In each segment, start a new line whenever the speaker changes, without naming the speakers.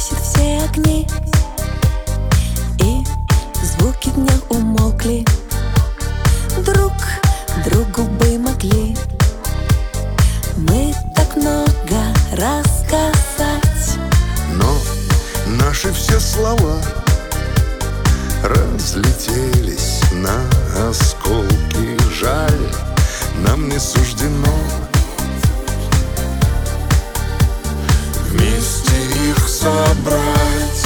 гасит все огни, и звуки дня умолкли. Друг другу бы могли мы так много рассказать,
но наши все слова разлетелись на осколки. Жаль, нам не суждено вместе их собрать.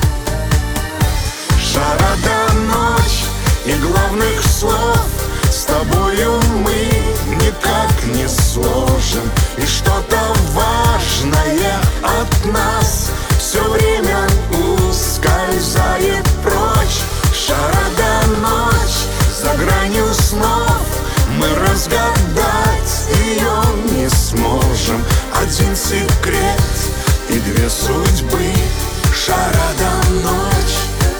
Шарада, ночь и главных слов с тобою мы никак не сложим. И что-то важное от нас все время ускользает прочь. Шарада, ночь за гранью снов, мы разгадать ее не сможем. Один секрет и две судьбы. Шарада, ночь.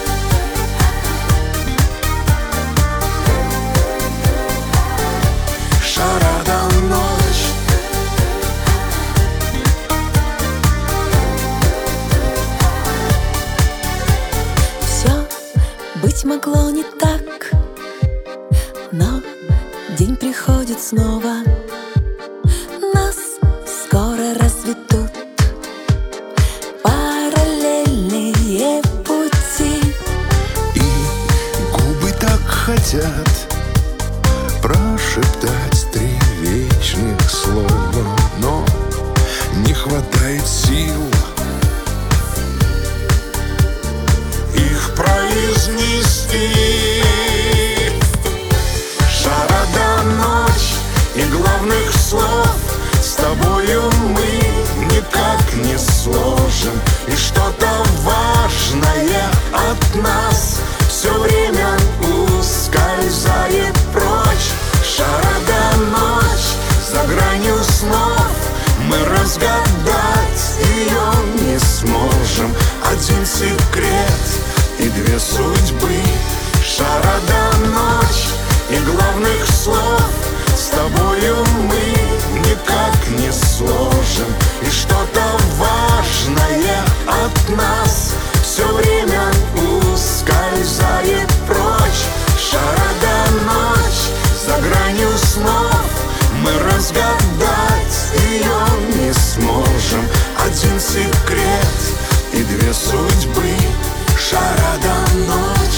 Шарада, ночь.
Все быть могло не так, но день приходит снова. Нас скоро разведут параллельные пути,
И губы так хотят прошептать три вечных слова, но не хватает сил их произнести. Шарада, ночь и главных слов с тобою мы никак не сложим. И что-то важное от нас все время ускользает прочь. Шарада, ночь за гранью снов, мы разгадать ее не сможем. Один секрет и две судьбы. Шарада, ночь и главных слов с тобою мы никак не сложим. И что-то важное от нас все время ускользает прочь. Шарада, ночь за гранью снов, мы разгадать ее не сможем. Один секрет и две судьбы. Шарада, ночь.